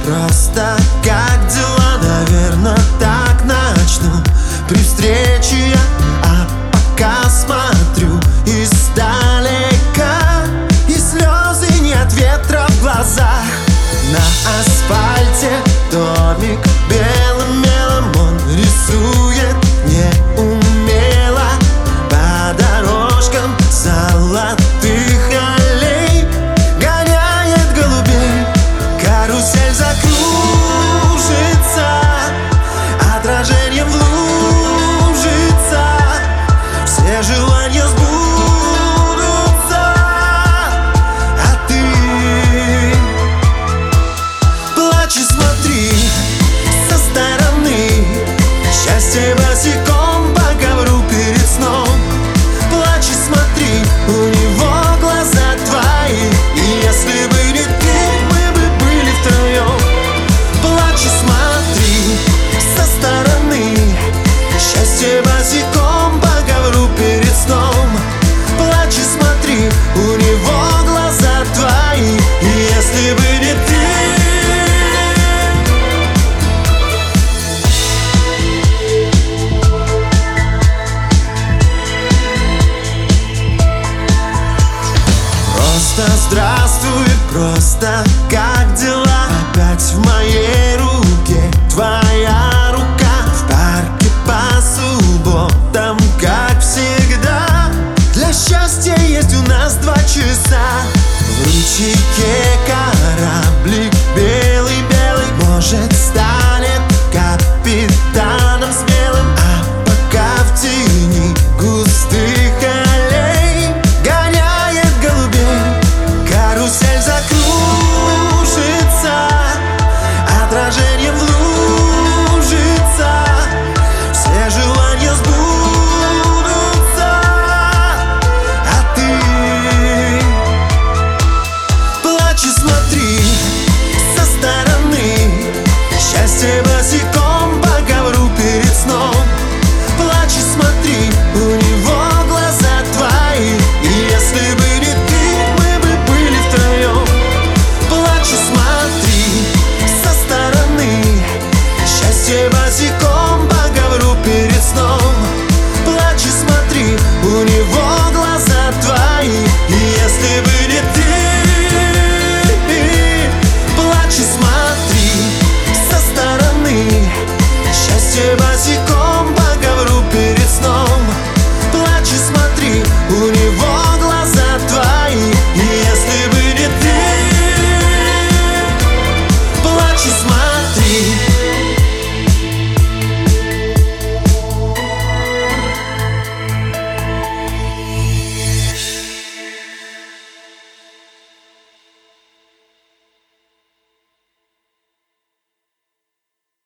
Просто как дела, наверное, так начну при встрече я, а пока смотрю издалека, и слезы не от ветра в глазах. На асфальте домик белым мелом он рисует неумело по дорожкам золотых аллей, гоняет голубей. Карусель закружится, отражением в лужица, все желания сбудутся, а ты плачь и смотри со стороны, счастье босиком по ковру перед сном. Плачь и смотри, у него глаза твои, и если бы не ты, мы бы были втроем. Плачь и смотри со стороны, счастье босиком по ковру перед сном. Плачь и смотри, у него глаза твои, и если бы не ты. Здравствуй, просто как дела? Опять в моей руке твоя рука, в парке по субботам, как всегда. Для счастья есть у нас 2 часа. В ручейке кораблик белый-белый, может, станет капитан.